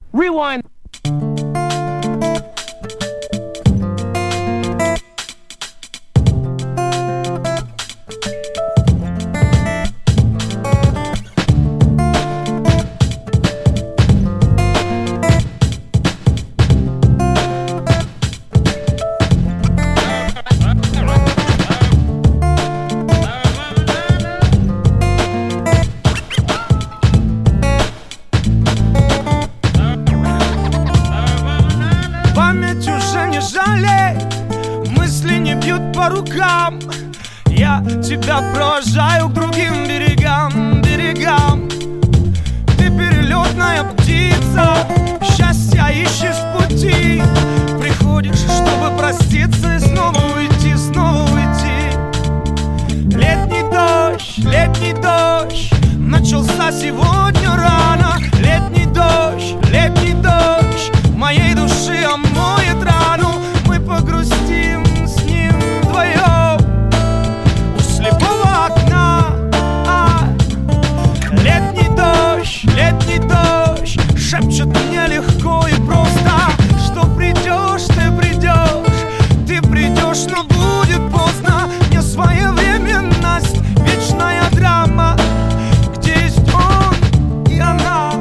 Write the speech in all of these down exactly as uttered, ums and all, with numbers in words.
Rewind. Мысли не бьют по рукам. Я тебя провожаю к другим берегам, берегам. Ты перелетная птица, счастья ищешь в пути. Приходишь, чтобы проститься и снова уйти, снова уйти. Летний дождь, летний дождь начался сегодня рано. Летний дождь, летний дождь моей души омоет рану. Мы погрустим с ним вдвоем у слепого окна. а, Летний дождь, летний дождь шепчет мне легко и просто, что придешь, ты придешь, ты придешь, но будет поздно. Не своевременность, вечная драма, где есть он и она.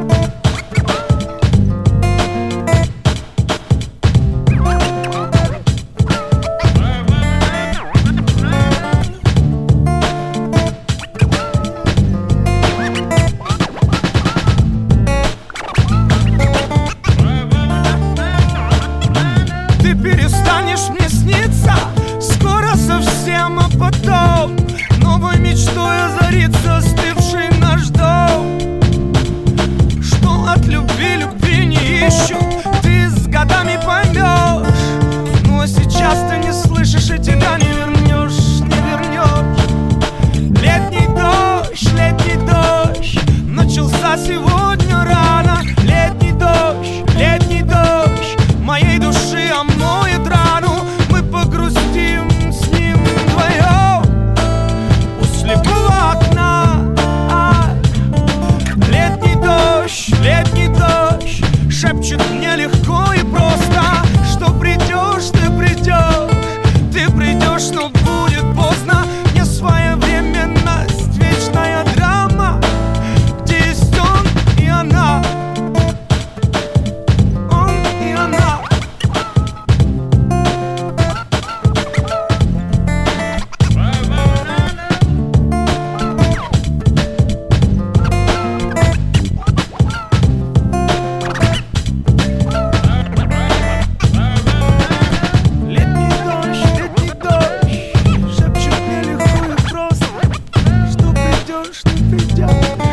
Ты перестанешь мне сниться скоро совсем, а потом новой мечтой озарится остывший наш дом. Что от любви любви не ищут, ты с годами поймешь. Ну а сейчас ты не слышишь и тебя не вернешь, не вернешь. Летний дождь, летний дождь начался сегодня рано. Летний дождь, летний дождь моей души омоет рану. Мы погрустим с ним вдвоем у слепого окна. а, Летний дождь, летний дождь шепчет мне легко и просто, что придешь, ты придешь, ты придешь, но будет поздно. Не своевременность, вечная драма, где есть он и она. Он и она. Летний дождь, летний дождь шепчет мне легко и просто, что придешь, ты придешь.